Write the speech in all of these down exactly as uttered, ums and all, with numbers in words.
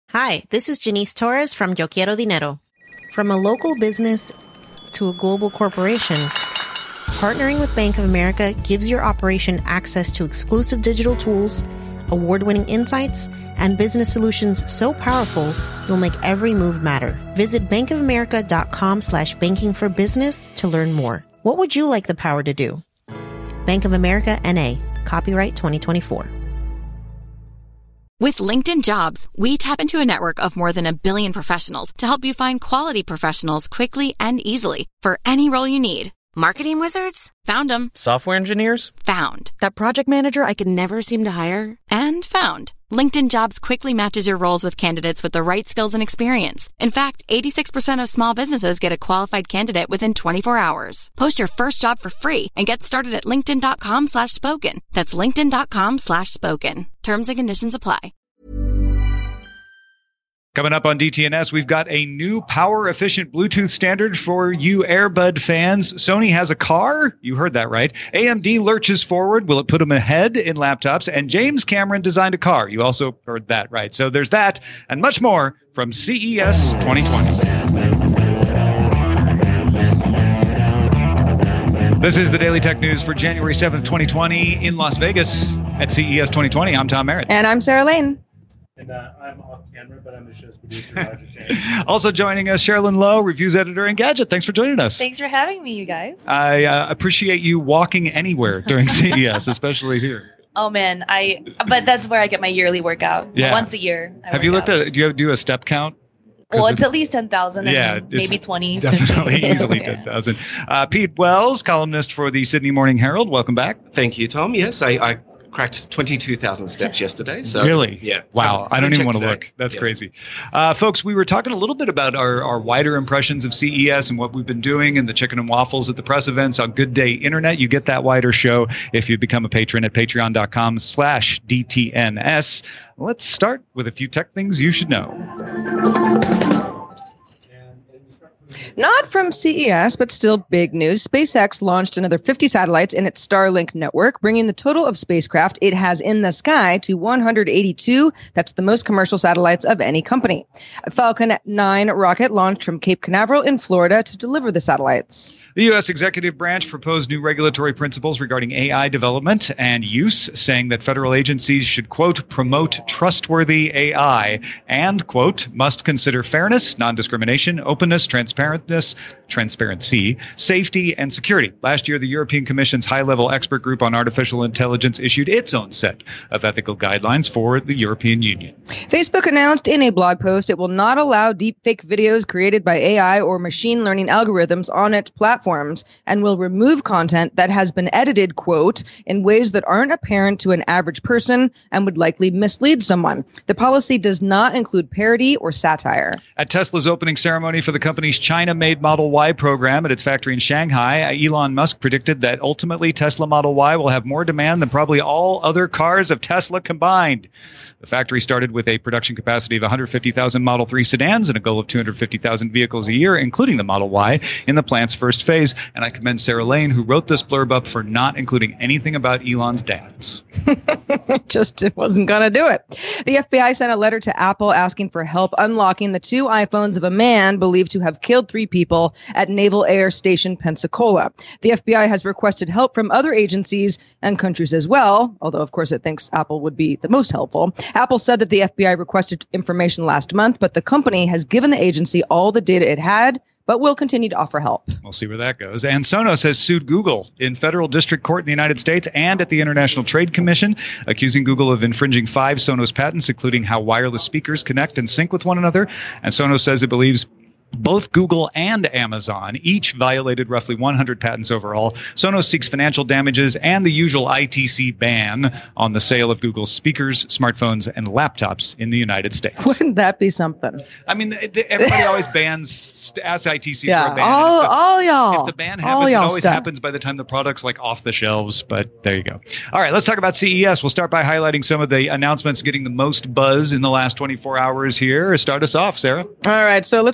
Hi, this is Janice Torres from Yo Quiero Dinero. From a local business to a global corporation, partnering with Bank of America gives your operation access to exclusive digital tools, award-winning insights, and business solutions so powerful you'll make every move matter. Visit bankofamerica.com slash banking for business to learn more. What would you like the power to do? Bank of America, N A. Copyright twenty twenty-four. With LinkedIn Jobs, we tap into a network of more than a billion professionals to help you find quality professionals quickly and easily for any role you need. Marketing wizards? Found them. Software engineers? Found. That project manager I could never seem to hire? And found. LinkedIn Jobs quickly matches your roles with candidates with the right skills and experience. In fact, eighty-six percent of small businesses get a qualified candidate within twenty-four hours. Post your first job for free and get started at linkedin.com slash spoken. That's linkedin.com slash spoken. Terms and conditions apply. Coming up on D T N S, we've got a new power-efficient Bluetooth standard for you Airbud fans. Sony has a car. You heard that right. A M D lurches forward. Will it put them ahead in laptops? And James Cameron designed a car. You also heard that right. So there's that and much more from C E S twenty twenty. This is the Daily Tech News for January seventh, twenty twenty in Las Vegas at C E S twenty twenty. I'm Tom Merritt. And I'm Sarah Lane. And uh, I'm off camera, but I'm the show's producer, Roger Shane. Also joining us, Sherilyn Lowe, reviews editor and Gadget. Thanks for joining us. Thanks for having me, you guys. I uh, appreciate you walking anywhere during C E S, especially here. Oh man, I. But that's where I get my yearly workout. Yeah. Once a year. I Have you looked out. at? Do you do a step count? Well, it's, it's at least ten thousand. Yeah, maybe twenty. Definitely, easily ten thousand. Uh, Pete Wells, columnist for the Sydney Morning Herald. Welcome back. Thank you, Tom. Yes, I. I cracked twenty-two thousand steps yesterday. So really? Yeah. Wow. I don't even want to today. look. That's yeah. crazy. Uh, folks, we were talking a little bit about our, our wider impressions of C E S and what we've been doing and the chicken and waffles at the press events on Good Day Internet. You get that wider show if you become a patron at patreon.com slash DTNS. Let's start with a few tech things you should know. Not from C E S, but still big news. SpaceX launched another fifty satellites in its Starlink network, bringing the total of spacecraft it has in the sky to one hundred eighty-two. That's the most commercial satellites of any company. A Falcon nine rocket launched from Cape Canaveral in Florida to deliver the satellites. The U S executive branch proposed new regulatory principles regarding A I development and use, saying that federal agencies should, quote, promote trustworthy A I and, quote, must consider fairness, non-discrimination, openness, transparentness, transparency, safety, and security. Last year, the European Commission's high-level expert group on artificial intelligence issued its own set of ethical guidelines for the European Union. Facebook announced in a blog post it will not allow deepfake videos created by A I or machine learning algorithms on its platforms and will remove content that has been edited, quote, in ways that aren't apparent to an average person and would likely mislead someone. The policy does not include parody or satire. At Tesla's opening ceremony for the company's China-made Model Y program at its factory in Shanghai, Elon Musk predicted that ultimately Tesla Model Y will have more demand than probably all other cars of Tesla combined. The factory started with a production capacity of one hundred fifty thousand Model three sedans and a goal of two hundred fifty thousand vehicles a year, including the Model Y, in the plant's first phase. And I commend Sarah Lane, who wrote this blurb up, for not including anything about Elon's dads. Just wasn't going to do it. The F B I sent a letter to Apple asking for help unlocking the two iPhones of a man believed to have killed three people at Naval Air Station Pensacola. The F B I has requested help from other agencies and countries as well, although, of course, it thinks Apple would be the most helpful. Apple said that the F B I requested information last month, but the company has given the agency all the data it had, but will continue to offer help. We'll see where that goes. And Sonos has sued Google in federal district court in the United States and at the International Trade Commission, accusing Google of infringing five Sonos patents, including how wireless speakers connect and sync with one another. And Sonos says it believes both Google and Amazon each violated roughly one hundred patents overall. Sonos seeks financial damages and the usual I T C ban on the sale of Google's speakers, smartphones, and laptops in the United States. Wouldn't that be something? I mean, everybody always bans, asks I T C yeah, for a ban. all, If the, all y'all. If the ban all happens, it y'all always stuff. happens by the time the product's like off the shelves, but there you go. All right, let's talk about C E S. We'll start by highlighting some of the announcements getting the most buzz in the last twenty-four hours here. Start us off, Sarah. All right, so let's start with Google.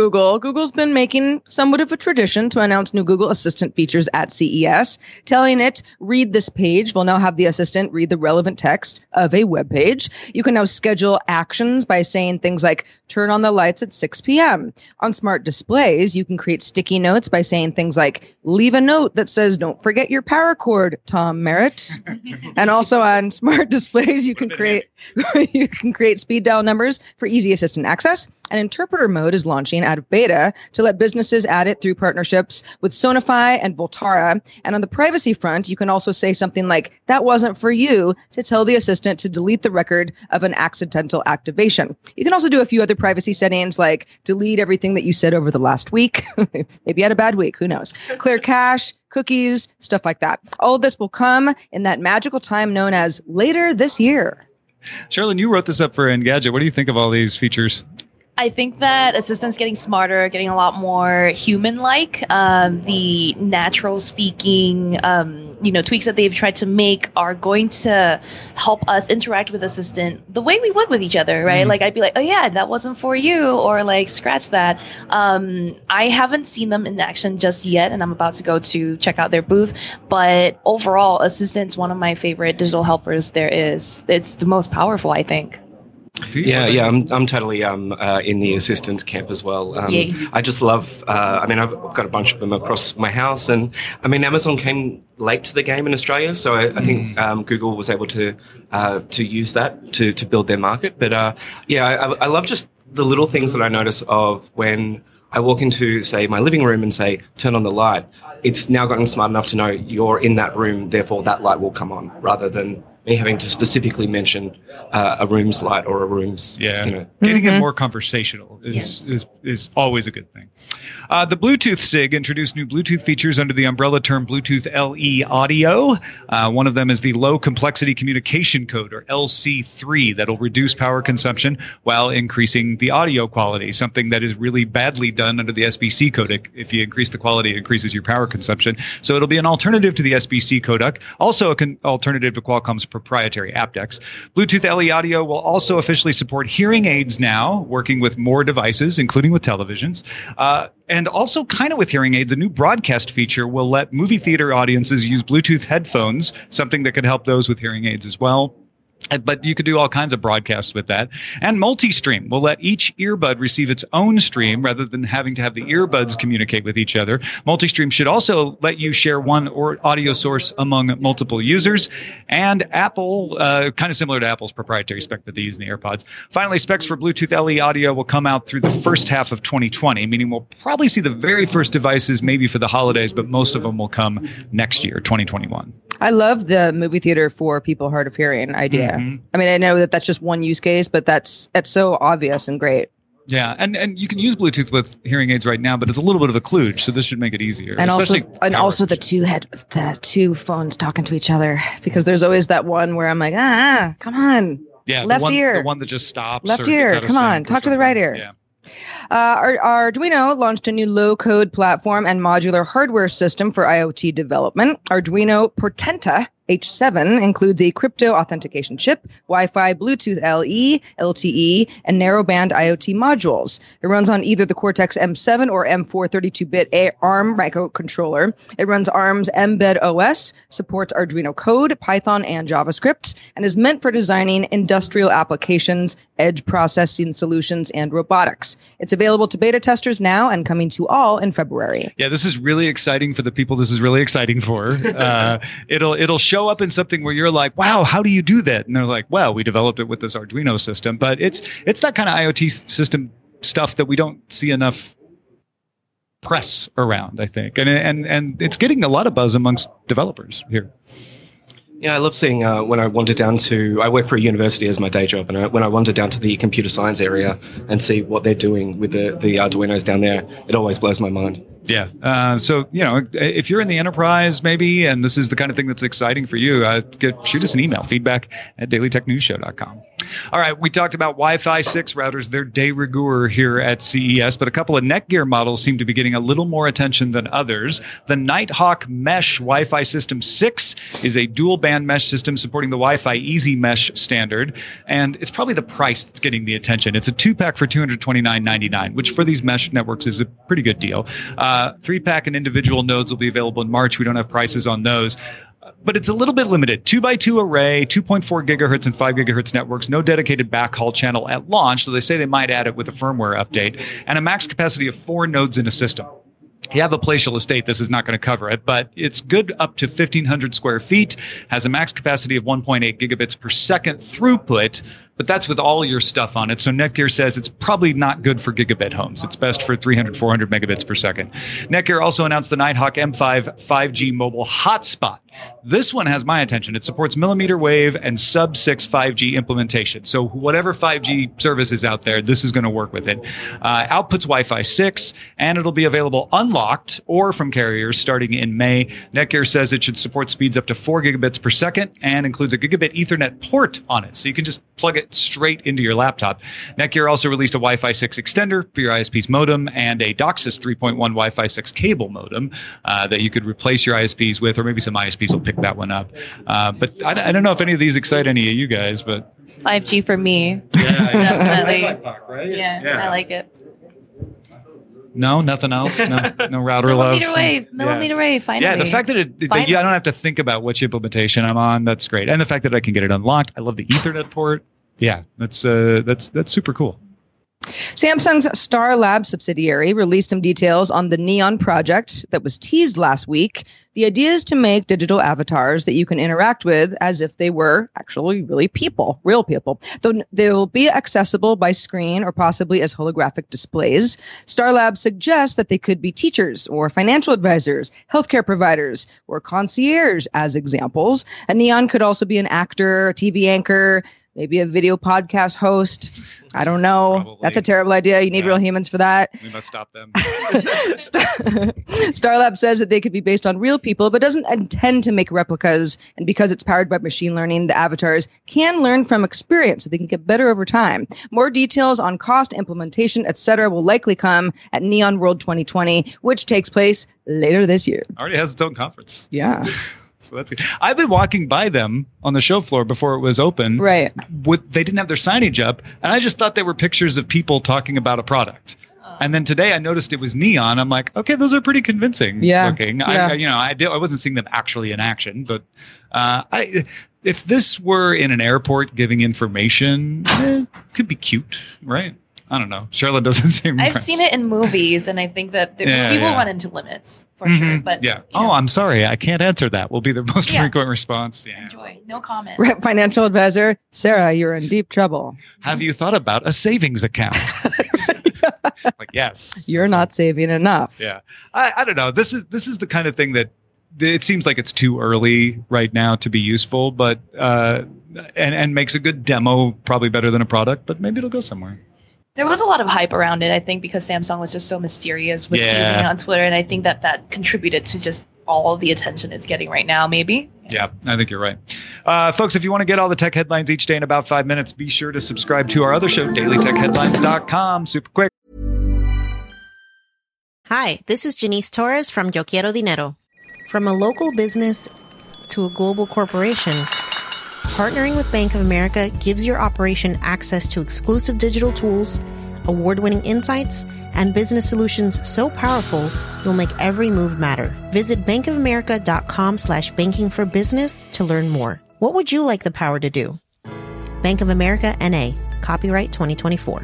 Google, Google's been making somewhat of a tradition to announce new Google Assistant features at C E S, telling it, read this page. We'll now have the assistant read the relevant text of a web page. You can now schedule actions by saying things like, turn on the lights at six p.m. On smart displays, you can create sticky notes by saying things like, leave a note that says, don't forget your power cord, Tom Merritt. And also on smart displays, you can create you can create speed dial numbers for easy assistant access. And interpreter mode is launching out of beta to let businesses add it through partnerships with Sonify and Voltara. And on the privacy front, you can also say something like, that wasn't for you, to tell the assistant to delete the record of an accidental activation. You can also do a few other privacy settings like delete everything that you said over the last week. Maybe you had a bad week, who knows? Clear cache, cookies, stuff like that. All of this will come in that magical time known as later this year. Sherilyn, you wrote this up for Engadget. What do you think of all these features? I think that Assistant's getting smarter, getting a lot more human-like. Um, the natural speaking, um, you know, tweaks that they've tried to make are going to help us interact with Assistant the way we would with each other, right? Mm-hmm. Like I'd be like, oh yeah, that wasn't for you, or like scratch that. Um, I haven't seen them in action just yet, and I'm about to go to check out their booth. But overall, Assistant's one of my favorite digital helpers there is. It's the most powerful, I think. Yeah, yeah, I'm I'm totally um uh, in the assistant camp as well. Um, I just love. Uh, I mean, I've got a bunch of them across my house, and I mean, Amazon came late to the game in Australia, so I, I think um, Google was able to uh, to use that to to build their market. But uh, yeah, I, I love just the little things that I notice of when I walk into, say, my living room and say, turn on the light. It's now gotten smart enough to know you're in that room, therefore that light will come on, rather than me having to specifically mention uh, a room's light or a room's, yeah. you know. Getting Mm-hmm. it more conversational is, Yes. is is always a good thing. Uh, the Bluetooth S I G introduced new Bluetooth features under the umbrella term Bluetooth L E Audio. Uh, one of them is the Low Complexity Communication Code, or L C three, that'll reduce power consumption while increasing the audio quality, something that is really badly done under the S B C codec. If you increase the quality, it increases your power consumption. So it'll be an alternative to the S B C codec, also an con- alternative to Qualcomm's proprietary aptX. Bluetooth L E Audio will also officially support hearing aids now, working with more devices, including with televisions. Uh, and also kind of with hearing aids, a new broadcast feature will let movie theater audiences use Bluetooth headphones, something that could help those with hearing aids as well. But you could do all kinds of broadcasts with that. And multi-stream will let each earbud receive its own stream rather than having to have the earbuds communicate with each other. Multi-stream should also let you share one or audio source among multiple users. And Apple, uh, kind of similar to Apple's proprietary spec that they use in the AirPods. Finally, specs for Bluetooth L E Audio will come out through the first half of twenty twenty, meaning we'll probably see the very first devices maybe for the holidays, but most of them will come next year, twenty twenty-one. I love the movie theater for people hard of hearing idea. Mm-hmm. I mean, I know that that's just one use case, but that's that's so obvious and great. Yeah, and, and you can use Bluetooth with hearing aids right now, but it's a little bit of a kludge, so this should make it easier. And also, especially and power also the efficient. two head, the two phones talking to each other, because there's always that one where I'm like, ah, come on, yeah, left the one, ear, the one that just stops. left or gets ear, out of come on, sync or talk to the something. right ear. Yeah. Uh, Ar- Arduino launched a new low-code platform and modular hardware system for IoT development. Arduino Portenta H seven includes a crypto authentication chip, Wi-Fi, Bluetooth L E, L T E, and narrowband IoT modules. It runs on either the Cortex M seven or M four thirty-two bit ARM microcontroller. It runs ARM's Mbed O S, supports Arduino code, Python, and JavaScript, and is meant for designing industrial applications, edge processing solutions, and robotics. It's available to beta testers now and coming to all in February. Yeah, this is really exciting for the people this is really exciting for. Uh, it'll it'll show up in something where you're like, wow, how do you do that? And they're like, well, we developed it with this Arduino system. But it's it's that kind of IoT system stuff that we don't see enough press around, I think. And and and it's getting a lot of buzz amongst developers here. Yeah, I love seeing uh, when I wander down to, I work for a university as my day job, and I, when I wander down to the computer science area and see what they're doing with the, the Arduinos down there, it always blows my mind. Yeah. Uh, so, you know, if you're in the enterprise maybe, and this is the kind of thing that's exciting for you, uh, get, shoot us an email, feedback at daily tech news show dot com. All right, we talked about Wi-Fi six routers. They're de rigueur here at C E S, but a couple of Netgear models seem to be getting a little more attention than others. The Nighthawk Mesh Wi-Fi System six is a dual-band mesh system supporting the Wi-Fi Easy Mesh standard, and it's probably the price that's getting the attention. It's a two-pack for two hundred twenty-nine ninety-nine, which for these mesh networks is a pretty good deal. Uh, three-pack and individual nodes will be available in March. We don't have prices on those. But it's a little bit limited. two by two array, two point four gigahertz and five gigahertz networks, no dedicated backhaul channel at launch, so they say they might add it with a firmware update, and a max capacity of four nodes in a system. You have a palatial estate, this is not going to cover it, but it's good up to fifteen hundred square feet, has a max capacity of one point eight gigabits per second throughput, but that's with all your stuff on it. So Netgear says it's probably not good for gigabit homes. It's best for three hundred, four hundred megabits per second. Netgear also announced the Nighthawk M five five G mobile hotspot. This one has my attention. It supports millimeter wave and sub six five G implementation. So whatever five G service is out there, this is going to work with it. Uh, outputs Wi-Fi six, and it'll be available unlocked or from carriers starting in May. Netgear says it should support speeds up to four gigabits per second and includes a gigabit Ethernet port on it. So you can just plug it straight into your laptop. Netgear also released a Wi-Fi six extender for your I S P's modem and a DOCSIS three point one Wi-Fi six cable modem uh, that you could replace your I S Ps with, or maybe some I S Ps will pick that one up. Uh, but I, I don't know if any of these excite any of you guys, but five G for me. Yeah, Definitely. right? Yeah, Yeah. I like it. No, nothing else. No, no router love. Millimeter wave, millimeter yeah. wave. Finally. Yeah, the fact that, it, that Finally. yeah, I don't have to think about which implementation I'm on. That's great, and the fact that I can get it unlocked. I love the Ethernet port. Yeah, that's uh, that's that's super cool. Samsung's Star Labs subsidiary released some details on the Neon project that was teased last week. The idea is to make digital avatars that you can interact with as if they were actually really people, real people. Though they'll be accessible by screen or possibly as holographic displays. Star Labs suggests that they could be teachers or financial advisors, healthcare providers, or concierge as examples. A Neon could also be an actor, a T V anchor, maybe a video podcast host. I don't know. Probably. That's a terrible idea. You need Yeah. real humans for that. We must stop them. Star- Starlab says that they could be based on real people, but doesn't intend to make replicas. And because it's powered by machine learning, the avatars can learn from experience, so they can get better over time. More details on cost, implementation, et cetera will likely come at Neon World twenty twenty, which takes place later this year. Already has its own conference. Yeah. So that's good. I've been walking by them on the show floor before it was open. Right. With, they didn't have their signage up, and I just thought they were pictures of people talking about a product. And then today I noticed it was neon. I'm like, okay, those are pretty convincing Yeah, looking. yeah. I, you know, I, did, I wasn't seeing them actually in action, but uh, I, if this were in an airport giving information, eh, it could be cute, right? I don't know. Charlotte doesn't seem. I've impressed. seen it in movies, and I think that the Yeah, movie will yeah. run into limits for Mhm. sure. But yeah. you Oh, know, I'm sorry. I can't answer that. Will be the most Yeah. frequent response. Yeah. enjoy. No comment. Right. Financial advisor, Sarah, you're in deep trouble. Have you thought about a savings account? Like, yes. You're not saving enough. Yeah. I, I don't know. This is this is the kind of thing that it seems like it's too early right now to be useful, but uh, and and makes a good demo probably better than a product, but maybe it'll go somewhere. There was a lot of hype around it, I think, because Samsung was just so mysterious with Yeah. teasing it on Twitter, and I think that that contributed to just all of the attention it's getting right now, maybe. Yeah, I think you're right. Uh, folks, if you want to get all the tech headlines each day in about five minutes, be sure to subscribe to our other show, daily tech headlines dot com. Super quick. Hi, this is Janice Torres from Yo Quiero Dinero. From a local business to a global corporation, partnering with Bank of America gives your operation access to exclusive digital tools, award-winning insights, and business solutions so powerful you'll make every move matter. Visit bankofamerica.com slash banking for business to learn more. What would you like the power to do? Bank of America N A. Copyright twenty twenty-four.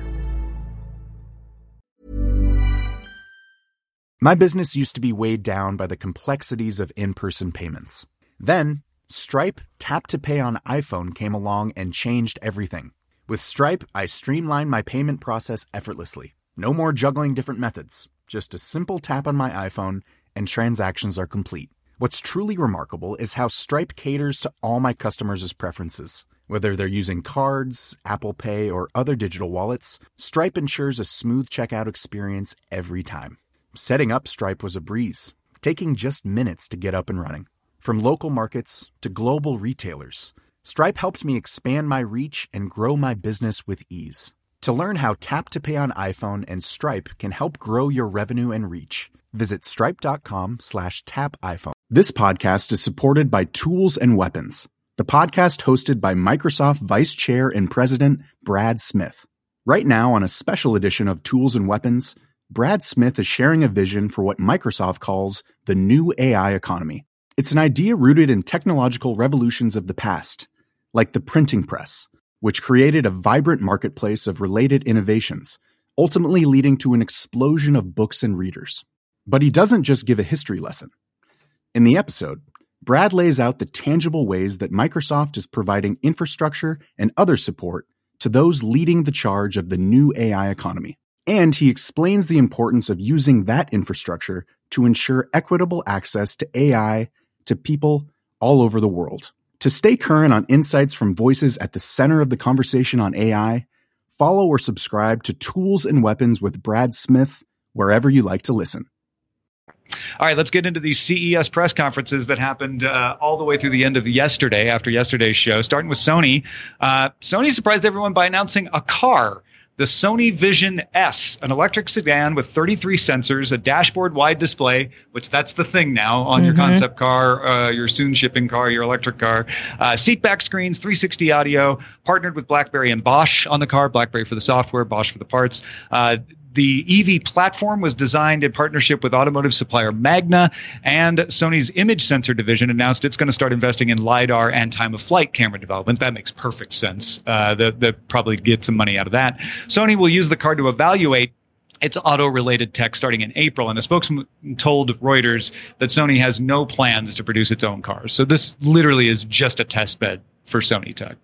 My business used to be weighed down by the complexities of in-person payments. Then, Stripe Tap to Pay on iPhone came along and changed everything. With Stripe, I streamlined my payment process effortlessly. No more juggling different methods. Just a simple tap on my iPhone and transactions are complete. What's truly remarkable is how Stripe caters to all my customers' preferences. Whether they're using cards, Apple Pay, or other digital wallets, Stripe ensures a smooth checkout experience every time. Setting up Stripe was a breeze, taking just minutes to get up and running. From local markets to global retailers, Stripe helped me expand my reach and grow my business with ease. To learn how Tap to Pay on iPhone and Stripe can help grow your revenue and reach, visit stripe.com slash tap iPhone. This podcast is supported by Tools and Weapons, the podcast hosted by Microsoft Vice Chair and President Brad Smith. Right now, on a special edition of Tools and Weapons, Brad Smith is sharing a vision for what Microsoft calls the new A I economy. It's an idea rooted in technological revolutions of the past, like the printing press, which created a vibrant marketplace of related innovations, ultimately leading to an explosion of books and readers. But he doesn't just give a history lesson. In the episode, Brad lays out the tangible ways that Microsoft is providing infrastructure and other support to those leading the charge of the new A I economy. And he explains the importance of using that infrastructure to ensure equitable access to A I to people all over the world. To stay current on insights from voices at the center of the conversation on A I, follow or subscribe to Tools and Weapons with Brad Smith wherever you like to listen. All right, let's get into these C E S press conferences that happened uh, all the way through the end of yesterday, after yesterday's show, starting with Sony. Uh, Sony surprised everyone by announcing a car. The Sony Vision S, an electric sedan with thirty-three sensors, a dashboard-wide display, which that's the thing now on mm-hmm. your concept car, uh, your soon-shipping car, your electric car. Uh, seat-back screens, three sixty audio, partnered with BlackBerry and Bosch on the car, BlackBerry for the software, Bosch for the parts. Uh, The E V platform was designed in partnership with automotive supplier Magna, and Sony's image sensor division announced it's going to start investing in LiDAR and time-of-flight camera development. That makes perfect sense. Uh, They'll they probably get some money out of that. Sony will use the car to evaluate its auto-related tech starting in April, and a spokesman told Reuters that Sony has no plans to produce its own cars. So this literally is just a test bed for Sony tech.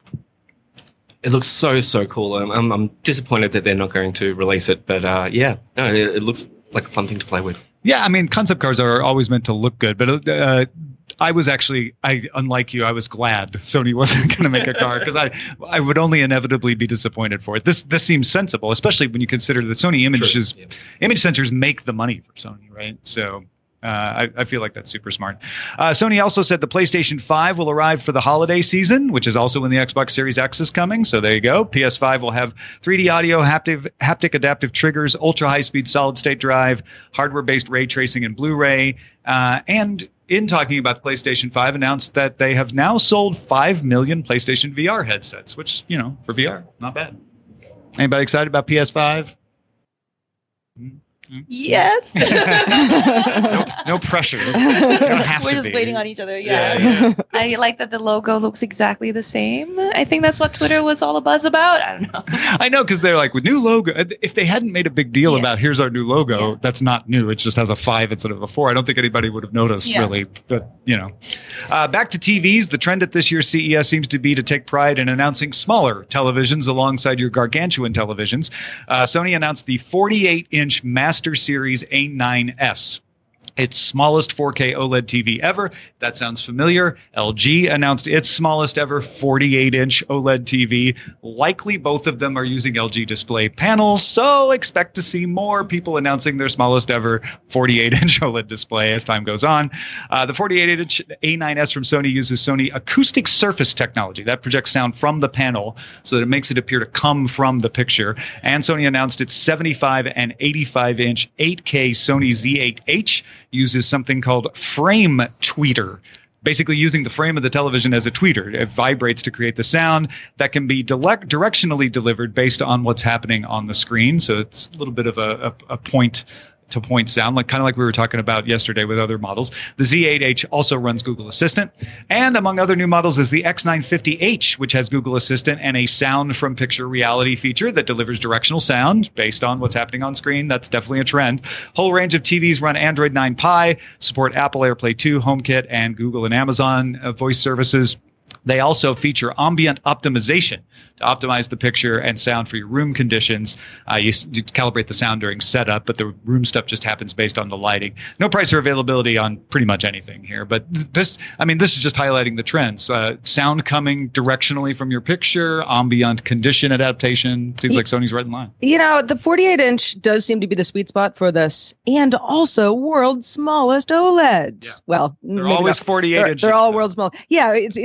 It looks so, so cool. I'm, I'm, I'm disappointed that they're not going to release it. But uh, yeah, no, it, it looks like a fun thing to play with. Yeah, I mean, concept cars are always meant to look good. But uh, I was actually, I unlike you, I was glad Sony wasn't going to make a car because I, I would only inevitably be disappointed for it. This this seems sensible, especially when you consider that Sony images, yeah. image sensors make the money for Sony, right? So Uh, I, I feel like that's super smart. Uh, Sony also said the PlayStation five will arrive for the holiday season, which is also when the Xbox Series X is coming. So there you go. P S five will have three D audio, haptic, haptic adaptive triggers, ultra high-speed solid-state drive, hardware-based ray tracing and Blu-ray. Uh, and in talking about the PlayStation five, announced that they have now sold five million PlayStation V R headsets, which, you know, for V R, not bad. Anybody excited about P S five? Mm-hmm. Yes. no, no pressure. You don't have We're to just be. waiting on each other. Yeah. Yeah, yeah. I like that the logo looks exactly the same. I think that's what Twitter was all a buzz about. I don't know. I know, because they're like, with new logo. If they hadn't made a big deal Yeah. about here's our new logo, Yeah. that's not new. It just has a five instead of a four. I don't think anybody would have noticed, Yeah. really. But, you know. Uh, back to T Vs. The trend at this year's C E S seems to be to take pride in announcing smaller televisions alongside your gargantuan televisions. Uh, Sony announced the forty-eight inch Master Series A nine S. Its smallest four K OLED T V ever. That sounds familiar. L G announced its smallest ever forty-eight inch OLED T V. Likely both of them are using L G display panels, so expect to see more people announcing their smallest ever forty-eight inch OLED display as time goes on. Uh, the forty-eight inch A nine S from Sony uses Sony acoustic surface technology that projects sound from the panel so that it makes it appear to come from the picture. And Sony announced its seventy-five and eighty-five inch eight K Sony Z eight H uses something called frame tweeter, basically using the frame of the television as a tweeter. It vibrates to create the sound that can be dilect- directionally delivered based on what's happening on the screen. So it's a little bit of a, a, a point to point sound, like kind of like we were talking about yesterday with other models. The Z eight H also runs Google Assistant. And among other new models is the X nine fifty H, which has Google Assistant and a sound from picture reality feature that delivers directional sound based on what's happening on screen. That's definitely a trend. Whole range of T Vs run Android nine Pie, support Apple AirPlay two, HomeKit, and Google and Amazon uh, voice services. They also feature ambient optimization to optimize the picture and sound for your room conditions. Uh, you, you calibrate the sound during setup, but the room stuff just happens based on the lighting. No price or availability on pretty much anything here. But this, I mean, this is just highlighting the trends. Uh, sound coming directionally from your picture, ambient condition adaptation. Seems like Sony's right in line. You know, the forty-eight inch does seem to be the sweet spot for this, and also world's smallest OLEDs. Yeah. Well, They're maybe always not. forty-eight They're, inches. they're all though. world's small. Yeah, it's it's it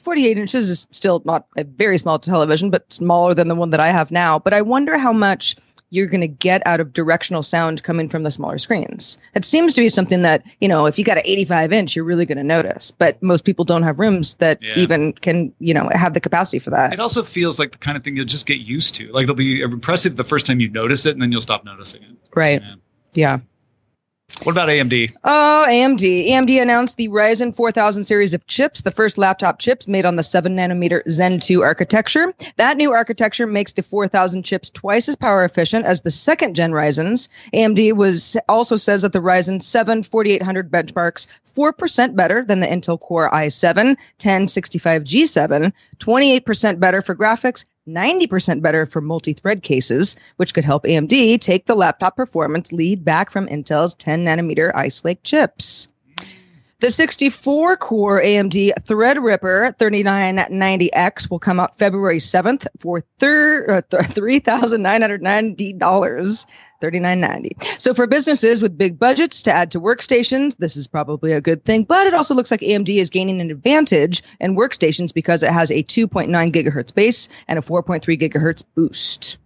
forty-eight inches is still not a very small television, but smaller than the one that I have now. But I wonder how much you're going to get out of directional sound coming from the smaller screens. It seems to be something that, you know, if you got an eighty-five inch, you're really going to notice. But most people don't have rooms that yeah. even can, you know, have the capacity for that. It also feels like the kind of thing you'll just get used to. Like it'll be impressive the first time you notice it, and then you'll stop noticing it. Right. Yeah. yeah. What about A M D? Oh, A M D. A M D announced the Ryzen four thousand series of chips, the first laptop chips made on the seven nanometer Zen two architecture. That new architecture makes the four thousand chips twice as power efficient as the second gen Ryzens. A M D was also says that the Ryzen seven forty-eight hundred benchmarks four percent better than the Intel Core i seven ten sixty-five G seven, twenty-eight percent better for graphics, ninety percent better for multi-thread cases, which could help A M D take the laptop performance lead back from Intel's ten nanometer Ice Lake chips. The sixty-four core A M D Threadripper thirty-nine ninety X will come out February seventh for thir- uh, th- three thousand nine hundred ninety dollars. thirty-nine ninety. So for businesses with big budgets to add to workstations, this is probably a good thing. But it also looks like A M D is gaining an advantage in workstations because it has a two point nine gigahertz base and a four point three gigahertz boost.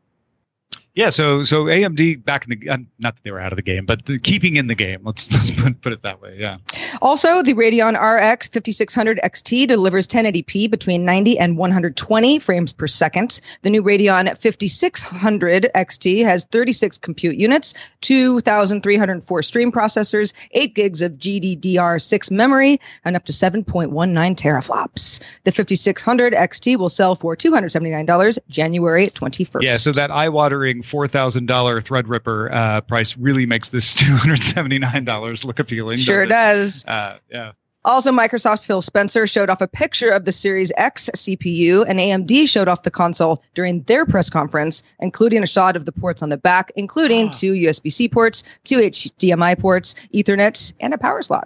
Yeah, so so A M D back in the uh, not that they were out of the game, but the, keeping in the game. Let's, let's put, put it that way. Yeah. Also, the Radeon R X fifty-six hundred X T delivers ten eighty p between ninety and one hundred twenty frames per second. The new Radeon fifty-six hundred X T has thirty-six compute units, two thousand three hundred four stream processors, eight gigs of G D D R six memory, and up to seven point one nine teraflops. The fifty-six hundred X T will sell for two hundred seventy-nine dollars January twenty-first. Yeah, so that eye-watering four thousand dollars Threadripper uh, price really makes this two hundred seventy-nine dollars look appealing. Sure does. Uh, yeah. Also, Microsoft's Phil Spencer showed off a picture of the Series X C P U, and A M D showed off the console during their press conference, including a shot of the ports on the back, including oh. two U S B C ports, two H D M I ports, Ethernet, and a power slot.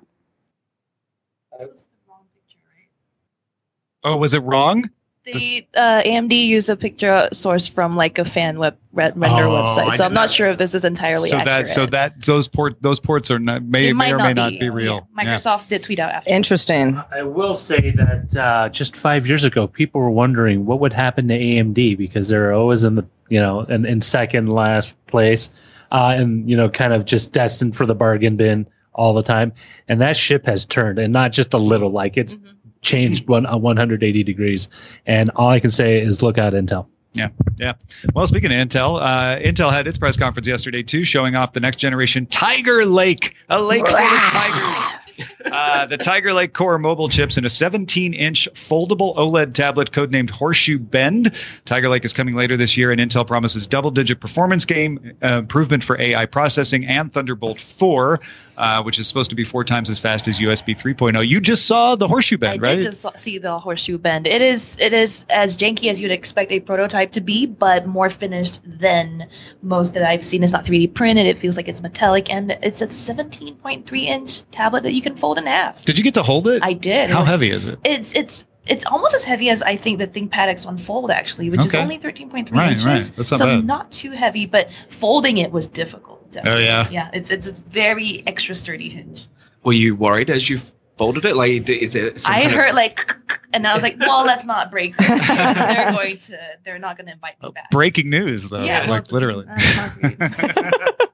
Oh, was it wrong? The uh, A M D used a picture source from like a fan web re- render oh, website, so I'm not, not sure if this is entirely so accurate. That, so that those port those ports are not may, may or may not be, not be real. Yeah. Microsoft yeah. did tweet out after. Interesting. I will say that uh, just five years ago, people were wondering what would happen to A M D because they're always in the you know in, in second last place, uh, and you know kind of just destined for the bargain bin all the time. And that ship has turned, and not just a little. Like it's. Mm-hmm. Changed one uh, one hundred eighty degrees, and all I can say is look out Intel. Yeah, yeah. Well, speaking of Intel, uh, Intel had its press conference yesterday too, showing off the next generation Tiger Lake, a lake full of tigers. Uh, the Tiger Lake Core mobile chips in a seventeen inch foldable OLED tablet codenamed Horseshoe Bend. Tiger Lake is coming later this year, and Intel promises double-digit performance gain uh, improvement for A I processing and Thunderbolt four, uh, which is supposed to be four times as fast as U S B three point oh. You just saw the Horseshoe Bend, I right? I did just see the Horseshoe Bend. It is it is as janky as you'd expect a prototype to be, but more finished than most that I've seen. It's not three D printed. It feels like it's metallic, and it's a seventeen point three inch tablet that you can fold in half. Did you get to hold it? I did. How it was, heavy is it? It's it's it's almost as heavy as I think the ThinkPad X one Fold actually, which okay. is only thirteen point three right, inches. Right. That's not so bad. Not too heavy, but folding it was difficult. Definitely. Oh yeah. Yeah, it's it's a very extra sturdy hinge. Were you worried as you folded it? Like, is there? Some I kind heard of... like, and I was like, well, let's not break this. They're going to. They're not going to invite me back. Breaking news, though. Yeah, like well, literally. Uh,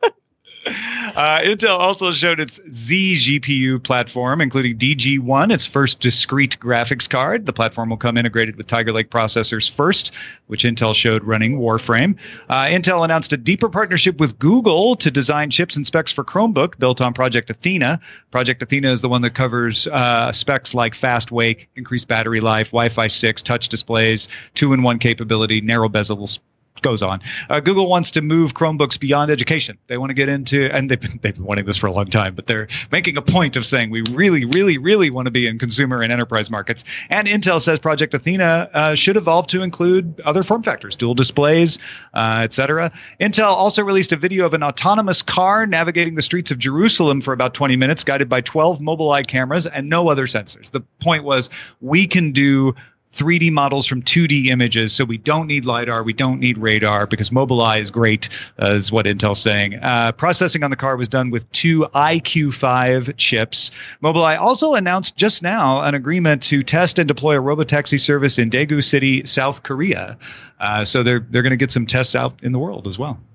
Uh, Intel also showed its Z G P U platform, including D G one, its first discrete graphics card. The platform will come integrated with Tiger Lake processors first, which Intel showed running Warframe. Uh, Intel announced a deeper partnership with Google to design chips and specs for Chromebook built on Project Athena. Project Athena is the one that covers uh, specs like fast wake, increased battery life, Wi-Fi six, touch displays, two-in-one capability, narrow bezels. Goes on. Uh, Google wants to move Chromebooks beyond education. They want to get into, and they've been, they've been wanting this for a long time, but they're making a point of saying we really, really, really want to be in consumer and enterprise markets. And Intel says Project Athena uh, should evolve to include other form factors, dual displays, uh, et cetera. Intel also released a video of an autonomous car navigating the streets of Jerusalem for about twenty minutes, guided by twelve Mobileye cameras and no other sensors. The point was we can do three D models from two D images. So we don't need LiDAR. We don't need radar because Mobileye is great, uh, is what Intel's saying. Uh, processing on the car was done with two I Q five chips. Mobileye also announced just now an agreement to test and deploy a robotaxi service in Daegu City, South Korea. Uh, so they're they're going to get some tests out in the world as well.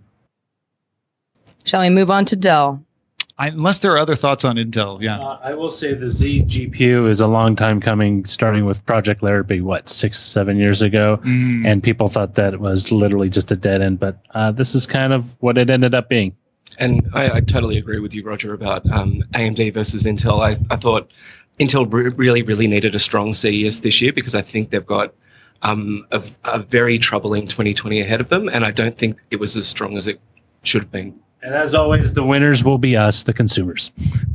Shall we move on to Dell? I, unless there are other thoughts on Intel, yeah. Uh, I will say the Z G P U is a long time coming, starting with Project Larrabee, what, six, seven years ago? Mm. And people thought that it was literally just a dead end, but uh, this is kind of what it ended up being. And I, I totally agree with you, Roger, about um, A M D versus Intel. I, I thought Intel re- really, really needed a strong C E S this year because I think they've got um, a, a very troubling twenty twenty ahead of them, and I don't think it was as strong as it should have been. And as always, the winners will be us, the consumers.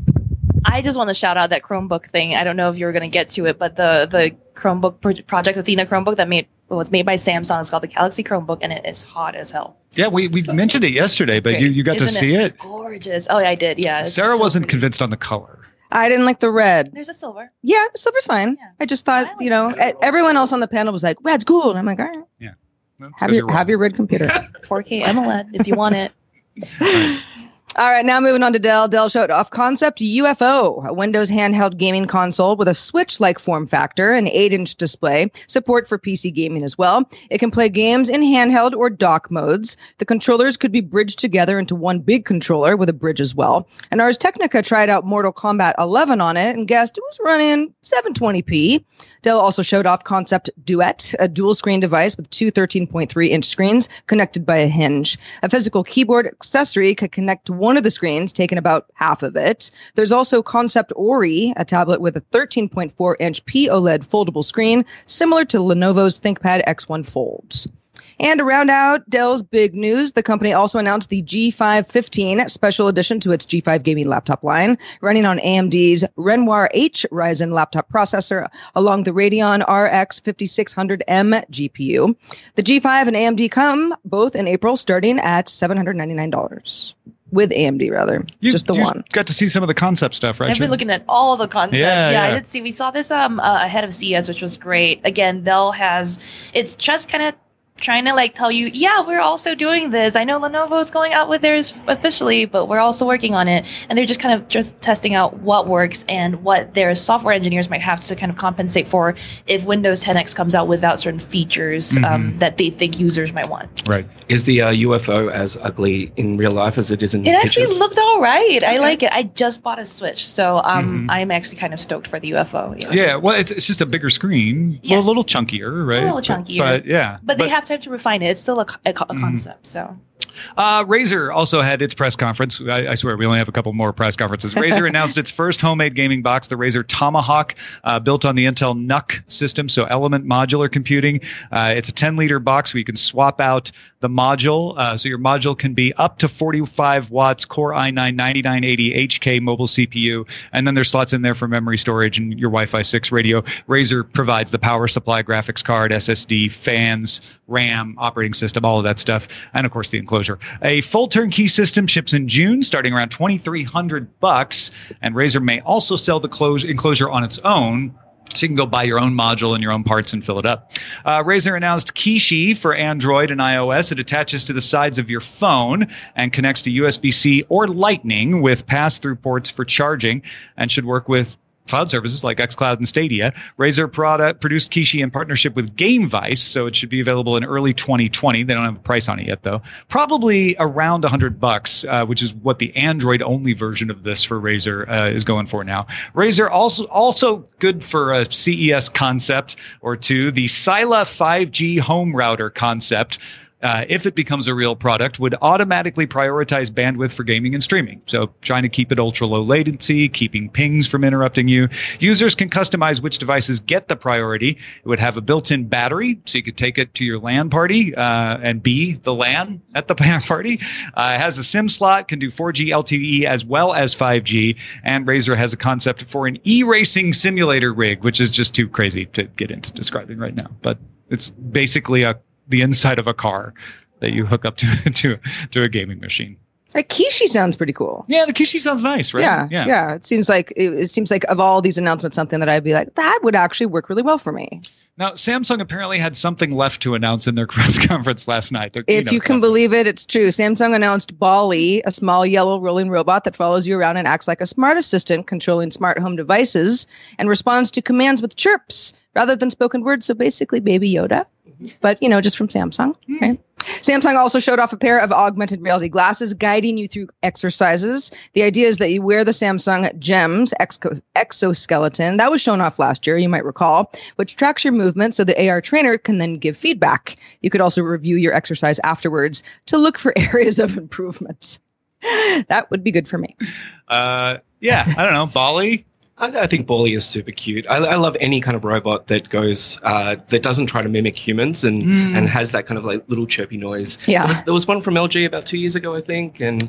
I just want to shout out that Chromebook thing. I don't know if you were going to get to it, but the the Chromebook pro- Project Athena Chromebook that made was made by Samsung. It's called the Galaxy Chromebook, and it is hot as hell. Yeah, we, we mentioned it yesterday, but Great. you, you got Isn't to see it? It's gorgeous. Oh, yeah, I did. Yeah. Sarah so wasn't pretty. convinced on the color. I didn't like the red. There's a silver. Yeah, the silver's fine. Yeah. I just thought, I like you know, it. everyone else on the panel was like, red's cool. And I'm like, all right. Yeah. Have your, have your red computer. four K AMOLED if you want it. Nice. All right, now moving on to Dell. Dell showed off Concept U F O, a Windows handheld gaming console with a Switch-like form factor, an eight-inch display, support for P C gaming as well. It can play games in handheld or dock modes. The controllers could be bridged together into one big controller with a bridge as well. And Ars Technica tried out Mortal Kombat eleven on it and guessed it was running seven twenty p. Dell also showed off Concept Duet, a dual-screen device with two thirteen point three inch screens connected by a hinge. A physical keyboard accessory could connect to one of the screens, taking about half of it. There's also Concept Ori, a tablet with a thirteen point four inch P OLED foldable screen, similar to Lenovo's ThinkPad X one Folds. And to round out Dell's big news, the company also announced the G five fifteen special edition to its G five gaming laptop line, running on A M D's Renoir H Ryzen laptop processor along the Radeon R X fifty-six hundred M G P U. The G five and A M D come both in April, starting at seven hundred ninety-nine dollars. With A M D, rather. You, just the you one. Got to see some of the concept stuff, right? I've been looking at all the concepts. Yeah, yeah, yeah. I did see. We saw this um uh, ahead of C E S, which was great. Again, Dell has, it's just kind of trying to like tell you, yeah, we're also doing this. I know Lenovo's going out with theirs officially, but we're also working on it. And they're just kind of just testing out what works and what their software engineers might have to kind of compensate for if Windows ten X comes out without certain features mm-hmm. um, that they think users might want. Right. Is the uh, U F O as ugly in real life as it is in It actually pictures? looked all right. Okay. I like it. I just bought a Switch, so um, Mm-hmm. I'm actually kind of stoked for the U F O. Yeah, Yeah, well, it's it's just a bigger screen, Yeah. well, a little chunkier, right? A little chunkier. But, but yeah. But they have time to refine it. It's still a, a, a concept, so. Uh, Razer also had its press conference. I, I swear, we only have a couple more press conferences. Razer announced its first homemade gaming box, the Razer Tomahawk, uh, built on the Intel N U C system, so Element Modular Computing. Uh, it's a ten-liter box where you can swap out the module. Uh, so your module can be up to forty-five watts, Core i nine ninety-nine eighty H K mobile C P U, and then there's slots in there for memory storage and your Wi-Fi six radio. Razer provides the power supply, graphics card, S S D, fans, RAM, operating system, all of that stuff, and of course the enclosure. A full turnkey system ships in June, starting around twenty-three hundred bucks, and Razer may also sell the close enclosure on its own. So you can go buy your own module and your own parts and fill it up. Uh, Razer announced Kishi for Android and iOS. It attaches to the sides of your phone and connects to U S B C or Lightning with pass-through ports for charging and should work with cloud services like xCloud and Stadia. Razer product produced Kishi in partnership with GameVice, so it should be available in early twenty twenty. They don't have a price on it yet, though. Probably around one hundred bucks, uh, which is what the Android-only version of this for Razer uh, is going for now. Razer also also good for a C E S concept or two. The Sila five G home router concept, Uh, if it becomes a real product, would automatically prioritize bandwidth for gaming and streaming. So trying to keep it ultra low latency, keeping pings from interrupting you. Users can customize which devices get the priority. It would have a built-in battery, so you could take it to your LAN party uh, and be the LAN at the party. Uh, it has a SIM slot, can do four G L T E as well as five G. And Razer has a concept for an e-racing simulator rig, which is just too crazy to get into describing right now. But it's basically a the inside of a car that you hook up to to to a gaming machine. Like Kishi sounds pretty cool. Yeah, the Kishi sounds nice, right? Yeah, yeah. yeah. It seems like it, it seems like of all these announcements, something that I'd be like, that would actually work really well for me. Now, Samsung apparently had something left to announce in their press conference last night. Their If you can conference. believe it, it's true. Samsung announced Bali, a small yellow rolling robot that follows you around and acts like a smart assistant controlling smart home devices and responds to commands with chirps rather than spoken words. So basically Baby Yoda, but, you know, just from Samsung, mm. right? Samsung also showed off a pair of augmented reality glasses guiding you through exercises. The idea is that you wear the Samsung GEMS exo- exoskeleton. That was shown off last year, you might recall, which tracks your movement so the A R trainer can then give feedback. You could also review your exercise afterwards to look for areas of improvement. That would be good for me. Uh, yeah, I don't know. Bali? I, I think Bali is super cute. I, I love any kind of robot that goes uh, that doesn't try to mimic humans and, mm. and has that kind of like little chirpy noise. Yeah, there was, there was one from L G about two years ago, I think, and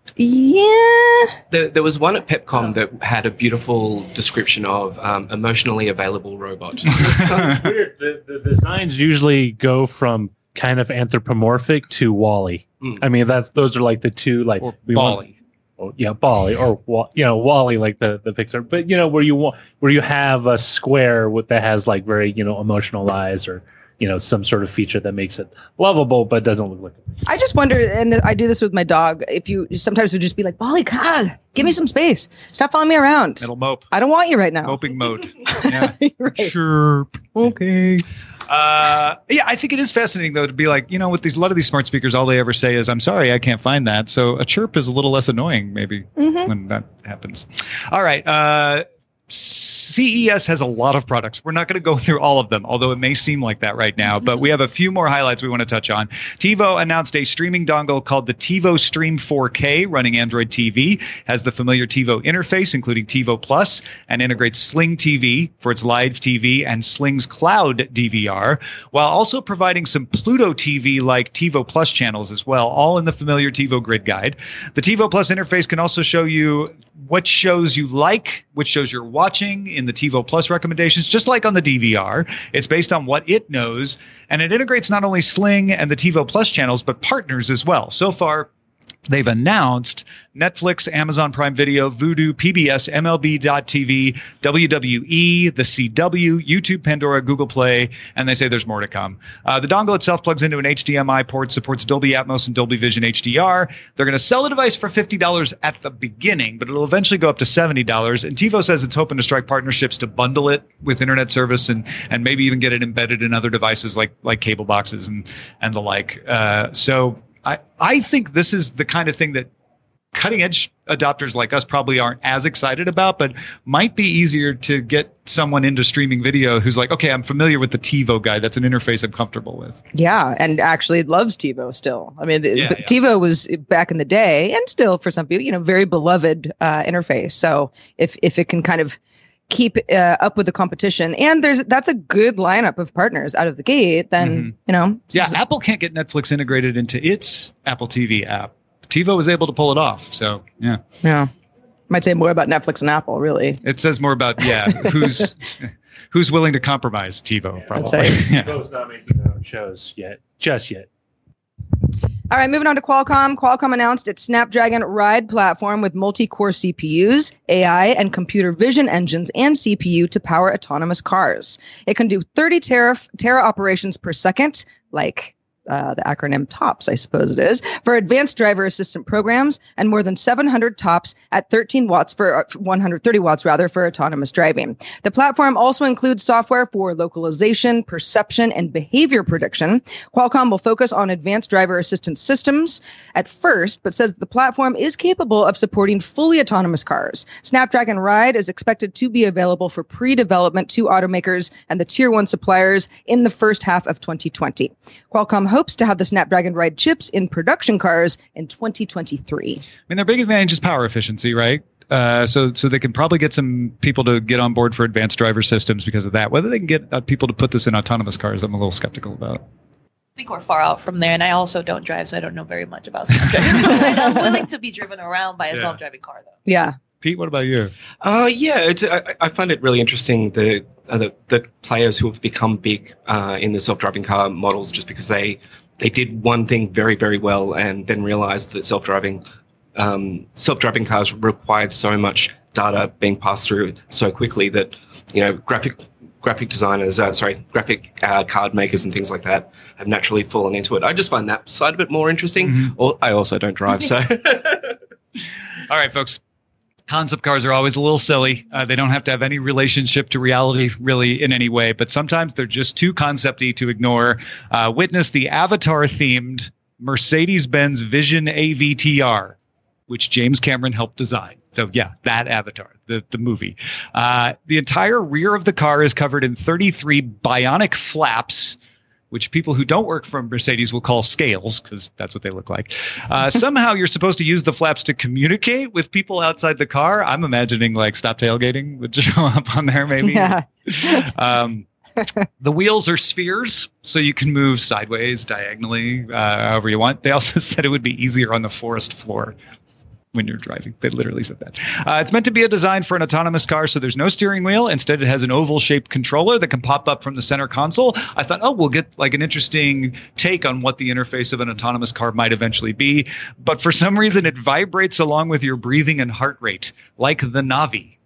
yeah, there, there was one at Pepcom oh. that had a beautiful description of um, emotionally available robot. Weird. The, the designs usually go from kind of anthropomorphic to Wall-E. Mm. I mean, that's those are like the two like or we Bali. Want, Oh, yeah, Bali or you know Wall-E, like the, the Pixar, but you know where you want where you have a square with that has like very you know emotional eyes or you know some sort of feature that makes it lovable but doesn't look like it. I just wonder, and I do this with my dog. If you sometimes would just be like, Bali, God, give me some space. Stop following me around. It'll mope. I don't want you right now. Moping mode. Yeah. Right. Chirp. Okay. Uh, yeah, I think it is fascinating, though, to be like, you know, with these a lot of these smart speakers, all they ever say is, I'm sorry, I can't find that. So a chirp is a little less annoying, maybe, mm-hmm. when that happens. All right. Uh, C E S has a lot of products. We're not going to go through all of them, although it may seem like that right now. But we have a few more highlights we want to touch on. TiVo announced a streaming dongle called the TiVo Stream four K running Android T V. Has the familiar TiVo interface, including TiVo Plus, and integrates Sling T V for its live T V and Sling's Cloud D V R, while also providing some Pluto T V-like TiVo Plus channels as well, all in the familiar TiVo Grid Guide. The TiVo Plus interface can also show you what shows you like, which shows you're watching in the TiVo Plus recommendations, just like on the D V R. It's based on what it knows, and it integrates not only Sling and the TiVo Plus channels, but partners as well. So far, they've announced Netflix, Amazon Prime Video, Vudu, P B S, M L B dot T V, W W E, the C W, YouTube, Pandora, Google Play, and they say there's more to come. Uh, the dongle itself plugs into an H D M I port, supports Dolby Atmos and Dolby Vision H D R. They're going to sell the device for fifty dollars at the beginning, but it'll eventually go up to seventy dollars. And TiVo says it's hoping to strike partnerships to bundle it with internet service and and maybe even get it embedded in other devices like like cable boxes and, and the like. Uh, so I, I think this is the kind of thing that cutting edge adopters like us probably aren't as excited about, but might be easier to get someone into streaming video who's like, okay, I'm familiar with the TiVo guide. That's an interface I'm comfortable with. Yeah, and actually loves TiVo still. I mean, yeah, yeah. TiVo was back in the day, and still for some people, you know, very beloved uh, interface. So if if it can kind of keep uh, up with the competition, and there's that's a good lineup of partners out of the gate, then mm-hmm. you know. Yeah, Apple can't get Netflix integrated into its Apple T V app. TiVo was able to pull it off, so yeah. Yeah, might say more about Netflix and Apple, really. It says more about yeah, who's who's willing to compromise TiVo. Yeah, probably. Right. Yeah. TiVo's not making their own shows yet, just yet. All right, moving on to Qualcomm. Qualcomm announced its Snapdragon Ride platform with multi-core C P Us, A I, and computer vision engines and C P U to power autonomous cars. It can do thirty tera, tera operations per second, like uh, the acronym TOPS, I suppose it is, for advanced driver assistant programs, and more than seven hundred TOPS at thirteen watts for uh, one hundred thirty watts rather for autonomous driving. The platform also includes software for localization, perception, and behavior prediction. Qualcomm will focus on advanced driver assistance systems at first, but says the platform is capable of supporting fully autonomous cars. Snapdragon Ride is expected to be available for pre-development to automakers and the tier one suppliers in the first half of twenty twenty. Qualcomm hopes to have the Snapdragon Ride chips in production cars in twenty twenty-three. I mean, their big advantage is power efficiency, right? Uh, so so they can probably get some people to get on board for advanced driver systems because of that. Whether they can get uh, people to put this in autonomous cars, I'm a little skeptical about. I think we're far out from there, and I also don't drive, so I don't know very much about self-driving. I'm willing to be driven around by a yeah. self-driving car, though. Yeah. Pete, what about you? Uh, yeah, it's, I, I find it really interesting the, uh, the the players who have become big uh, in the self-driving car models just because they they did one thing very, very well and then realized that self-driving um, self-driving cars required so much data being passed through so quickly that, you know, graphic graphic designers, uh, sorry, graphic uh, card makers and things like that have naturally fallen into it. I just find that side of it more interesting. Mm-hmm. Or I also don't drive, so. All right, folks. Concept cars are always a little silly. Uh, they don't have to have any relationship to reality really in any way, but sometimes they're just too concept-y to ignore. Uh, witness the Avatar-themed Mercedes-Benz Vision A V T R, which James Cameron helped design. So yeah, that Avatar, the, the movie. Uh, the entire rear of the car is covered in thirty-three bionic flaps, which people who don't work for Mercedes will call scales, because that's what they look like. Uh, somehow you're supposed to use the flaps to communicate with people outside the car. I'm imagining like stop tailgating would show up on there maybe. Yeah. um, the wheels are spheres, so you can move sideways, diagonally, uh, however you want. They also said it would be easier on the forest floor when you're driving. They literally said that. Uh, it's meant to be a design for an autonomous car, so there's no steering wheel. Instead, it has an oval-shaped controller that can pop up from the center console. I thought, oh, we'll get like an interesting take on what the interface of an autonomous car might eventually be. But for some reason, it vibrates along with your breathing and heart rate, like the Navi.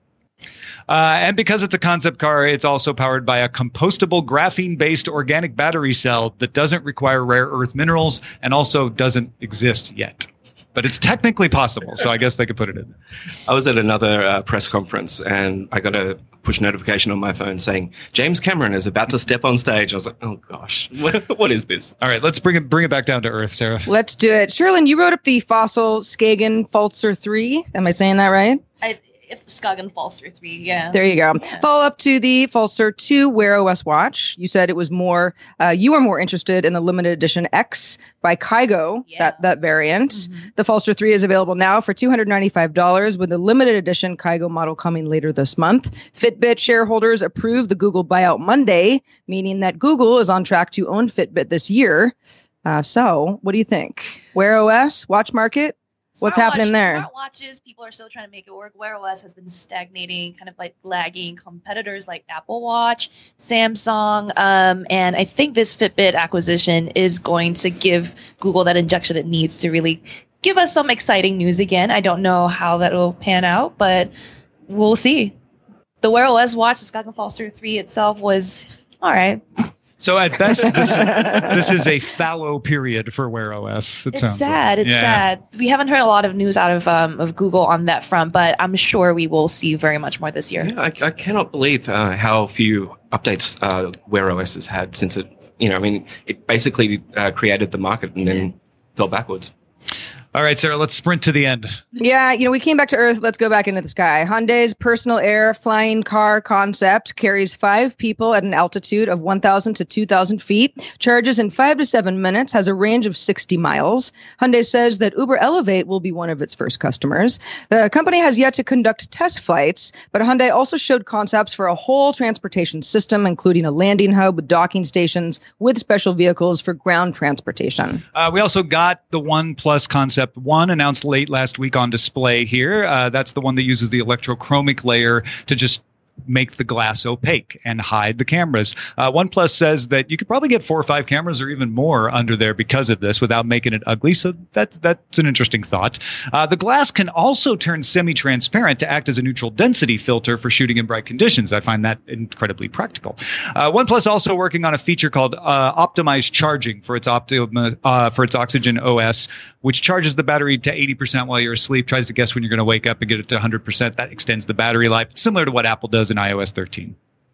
Uh, and because it's a concept car, it's also powered by a compostable graphene-based organic battery cell that doesn't require rare earth minerals and also doesn't exist yet. But it's technically possible, so I guess they could put it in. I was at another uh, press conference, and I got a push notification on my phone saying, James Cameron is about to step on stage. I was like, oh, gosh, what, what is this? All right, let's bring it bring it back down to earth, Sarah. Let's do it. Sherlyn, you wrote up the Fossil Skagen Pfalzer three. Am I saying that right? I, if Skagen Pfalzer three, yeah. There you go. Yeah. Follow up to the Pfalzer two Wear O S watch. You said it was more, uh, you were more interested in the limited edition X by Kygo, yeah. that, that variant. Mm-hmm. The Pfalzer three is available now for two hundred ninety-five dollars with the limited edition Kygo model coming later this month. Fitbit shareholders approved the Google buyout Monday, meaning that Google is on track to own Fitbit this year. Uh, so what do you think? Wear O S, watch market? What's Smart happening watch, there? Smart watches, people are still trying to make it work. Wear O S has been stagnating, kind of like lagging competitors like Apple Watch, Samsung, um, and I think this Fitbit acquisition is going to give Google that injection it needs to really give us some exciting news again. I don't know how that will pan out, but we'll see. The Wear O S watch, the Skagen Pfalzer three itself was all right. So at best, this, this is a fallow period for Wear O S. It it's sounds sad. Like. It's yeah. sad. We haven't heard a lot of news out of um, of Google on that front, but I'm sure we will see very much more this year. Yeah, I, I cannot believe uh, how few updates uh, Wear O S has had since it, you know, I mean, it basically uh, created the market and then fell backwards. All right, Sarah, let's sprint to the end. Yeah, you know, we came back to Earth. Let's go back into the sky. Hyundai's personal air flying car concept carries five people at an altitude of one thousand to two thousand feet, charges in five to seven minutes, has a range of sixty miles. Hyundai says that Uber Elevate will be one of its first customers. The company has yet to conduct test flights, but Hyundai also showed concepts for a whole transportation system, including a landing hub with docking stations with special vehicles for ground transportation. Uh, we also got the One Plus concept one announced late last week on display here. Uh, that's the one that uses the electrochromic layer to just make the glass opaque and hide the cameras. Uh, OnePlus says that you could probably get four or five cameras or even more under there because of this without making it ugly. So that, that's an interesting thought. Uh, the glass can also turn semi-transparent to act as a neutral density filter for shooting in bright conditions. I find that incredibly practical. Uh, OnePlus also working on a feature called uh, optimized charging for its optima, uh, for its Oxygen O S, which charges the battery to eighty percent while you're asleep, tries to guess when you're going to wake up and get it to one hundred percent. That extends the battery life, similar to what Apple does in i O S thirteen.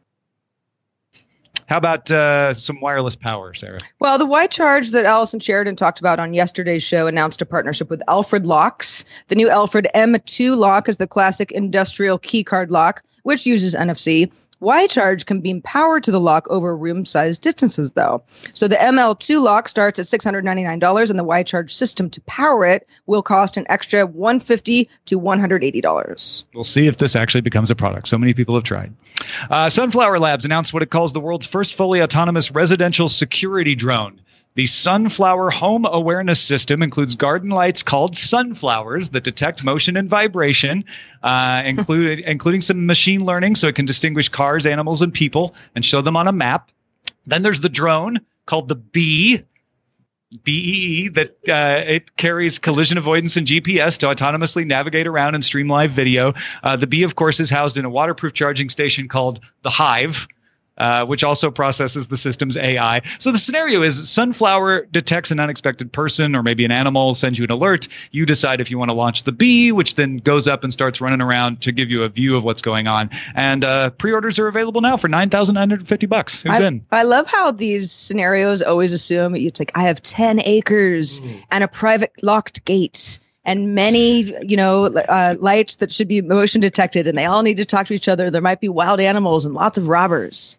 How about uh, some wireless power, Sarah? Well, the Y-Charge that Allison Sheridan talked about on yesterday's show announced a partnership with Alfred Locks. The new Alfred M two lock is the classic industrial keycard lock, which uses N F C. Y-Charge can beam power to the lock over room-sized distances, though. So the M L two lock starts at six hundred ninety-nine dollars, and the Y-Charge system to power it will cost an extra one hundred fifty dollars to one hundred eighty dollars. We'll see if this actually becomes a product. So many people have tried. Uh, Sunflower Labs announced what it calls the world's first fully autonomous residential security drone. The Sunflower Home Awareness System includes garden lights called sunflowers that detect motion and vibration, uh, include, including some machine learning so it can distinguish cars, animals, and people and show them on a map. Then there's the drone called the Bee. B E E, that uh, it carries collision avoidance and G P S to autonomously navigate around and stream live video. Uh, the B, of course, is housed in a waterproof charging station called the Hive, Uh, which also processes the system's A I. So the scenario is Sunflower detects an unexpected person or maybe an animal, sends you an alert. You decide if you want to launch the bee, which then goes up and starts running around to give you a view of what's going on. And uh, pre-orders are available now for nine thousand nine hundred fifty bucks. Who's I, in? I love how these scenarios always assume it's like, I have ten acres mm. and a private locked gate and many, you know, uh, lights that should be motion detected, and they all need to talk to each other. There might be wild animals and lots of robbers.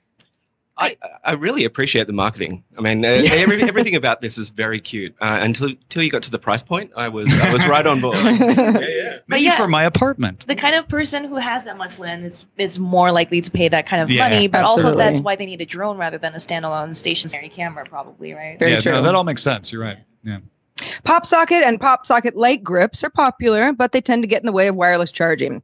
I, I really appreciate the marketing. I mean, uh, every, everything about this is very cute. Uh, until until you got to the price point, I was I was right on board. yeah, yeah. Maybe yeah, for my apartment. The kind of person who has that much land is is more likely to pay that kind of yeah, money. But absolutely. also, that's why they need a drone rather than a standalone stationary camera, probably, right? Very yeah, true. No, that all makes sense. You're right. Yeah. Pop socket and pop socket light grips are popular, but they tend to get in the way of wireless charging.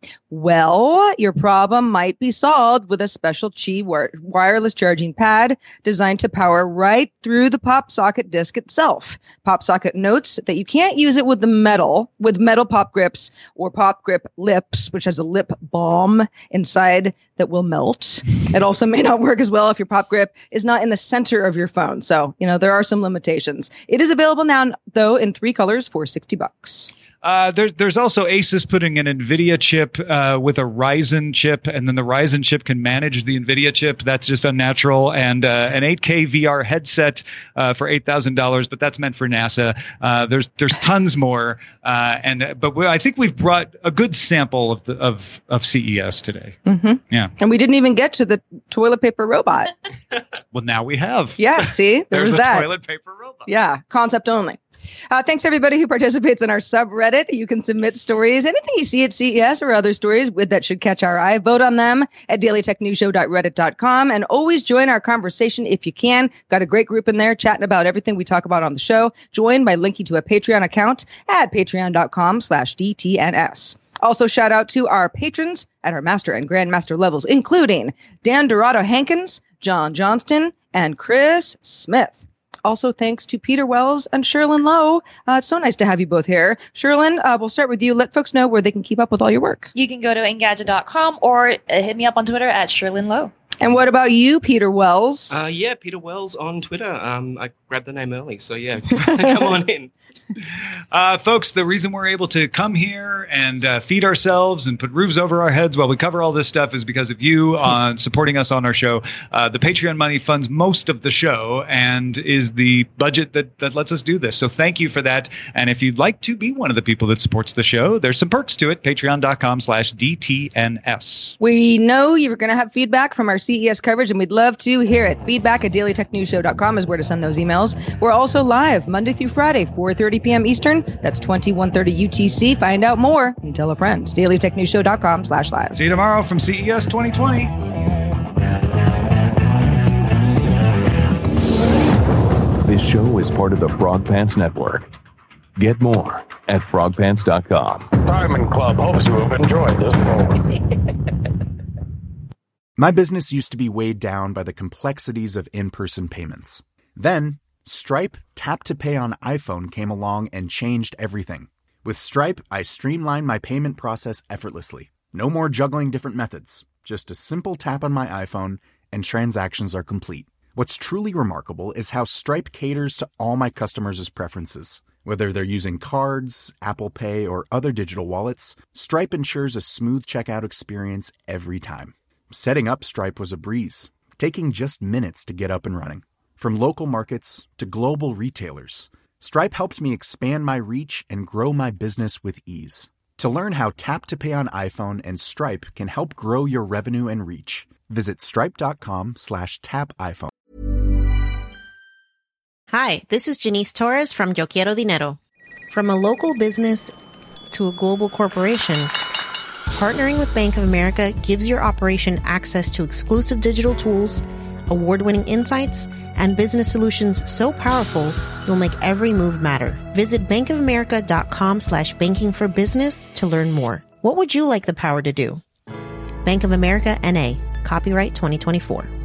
Well, your problem might be solved with a special Qi wire- wireless charging pad designed to power right through the pop socket disc itself. Pop socket notes that you can't use it with the metal, with metal pop grips or pop grip lips, which has a lip balm inside that will melt. It also may not work as well if your pop grip is not in the center of your phone. So, you know, there are some limitations. It is available now, though, in three colors for sixty bucks. Uh, there, there's also Asus putting an NVIDIA chip uh, with a Ryzen chip, and then the Ryzen chip can manage the NVIDIA chip. That's just unnatural. And uh, an eight K V R headset uh, for eight thousand dollars, but that's meant for NASA. Uh, there's there's tons more. Uh, and but we, I think we've brought a good sample of the, of of C E S today. Mm-hmm. Yeah. And we didn't even get to the toilet paper robot. Well, now we have. Yeah, see? There There's was a that. toilet paper robot. Yeah, concept only. Uh, thanks, everybody who participates in our subreddit. You can submit stories, anything you see at C E S or other stories with that should catch our eye. Vote on them at daily tech news show dot reddit dot com, and always join our conversation if you can. Got a great group in there chatting about everything we talk about on the show. Join by linking to a Patreon account at patreon dot com slash D T N S. Also, shout out to our patrons at our master and grandmaster levels, including Dan Dorado Hankins, John Johnston, and Chris Smith. Also, thanks to Peter Wells and Sherlyn Lowe. Uh, it's so nice to have you both here. Sherlyn, uh, we'll start with you. Let folks know where they can keep up with all your work. You can go to engadget dot com or uh, hit me up on Twitter at Sherlyn Lowe. And what about you, Peter Wells? Uh, yeah, Peter Wells on Twitter. Um, I grabbed the name early, so yeah, come on in. Uh, folks, the reason we're able to come here and uh, feed ourselves and put roofs over our heads while we cover all this stuff is because of you on supporting us on our show. Uh, the Patreon money funds most of the show and is the budget that, that lets us do this. So thank you for that. And if you'd like to be one of the people that supports the show, there's some perks to it. Patreon dot com slash D T N S. We know you're going to have feedback from our C E S coverage, and we'd love to hear it. Feedback at daily tech news show dot com is where to send those emails. We're also live Monday through Friday, four thirty p.m. Eastern. That's twenty-one thirty U T C. Find out more and tell a friend. daily tech news show dot com slash live. See you tomorrow from C E S twenty twenty. This show is part of the Frog Pants Network. Get more at frog pants dot com. Diamond Club hopes you have enjoyed this program. My business used to be weighed down by the complexities of in-person payments. Then, Stripe Tap to Pay on iPhone came along and changed everything. With Stripe, I streamlined my payment process effortlessly. No more juggling different methods. Just a simple tap on my iPhone and transactions are complete. What's truly remarkable is how Stripe caters to all my customers' preferences. Whether they're using cards, Apple Pay, or other digital wallets, Stripe ensures a smooth checkout experience every time. Setting up Stripe was a breeze, taking just minutes to get up and running. From local markets to global retailers, Stripe helped me expand my reach and grow my business with ease. To learn how Tap to Pay on iPhone and Stripe can help grow your revenue and reach, visit stripe dot com slash tap iPhone. Hi, this is Janice Torres from Yo Quiero Dinero. From a local business to a global corporation, partnering with Bank of America gives your operation access to exclusive digital tools, award-winning insights, and business solutions so powerful you'll make every move matter. Visit bankofamerica.com slash banking for business to learn more. What would you like the power to do? Bank of America, N A. Copyright twenty twenty-four.